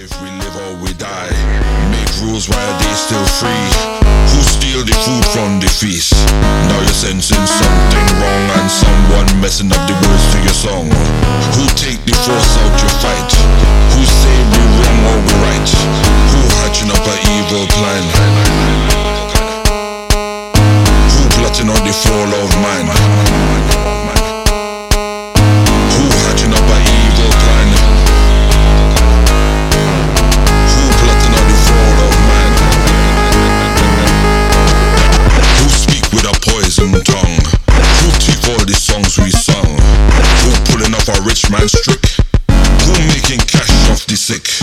if we live or we die. Make rules while they still free. Who steal the food from the feast? Now you're sensing something wrong and someone messing up the words to your song. Who take the force out your fight? Who say we wrong or we right? Who hatching up an evil plan? Who plotting on the fall of man? Who hatching up an evil plan? Who plotting on the fall of man? Who speak with a poison tongue? Who take all the songs we sung? Who pulling off a rich man's trick? Who making cash off the sick?